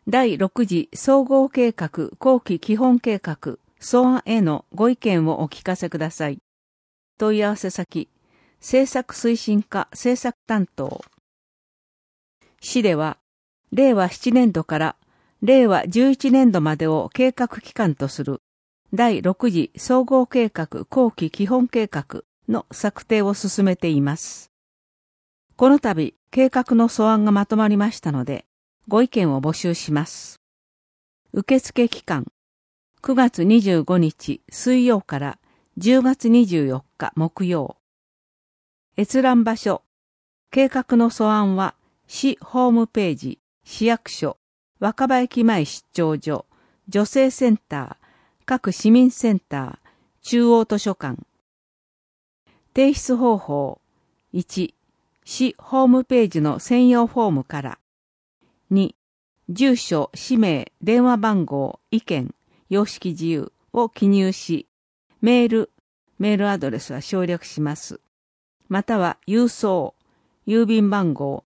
第6次総合計画後期基本計画素案へのご意見をお聞かせください。問い合わせ先、政策推進課政策担当。市では、令和7年度から令和11年度までを計画期間とする第6次総合計画後期基本計画の策定を進めています。この度、計画の素案がまとまりましたので、ご意見を募集します。受付期間、9月25日水曜から10月24日木曜。閲覧場所、計画の素案は、市ホームページ、市役所、若葉駅前出張所、女性センター、各市民センター、中央図書館。提出方法、1、市ホームページの専用フォームから。2、住所、氏名、電話番号、意見、様式自由を記入し、メールアドレスは省略します。または郵送、郵便番号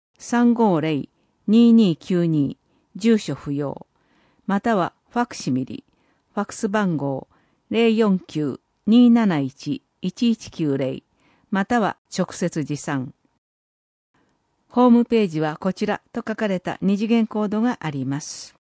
350-2292、住所不要。またはファクシミリ、ファクス番号 049-271-1190、または直接持参。ホームページはこちらと書かれた二次元コードがあります。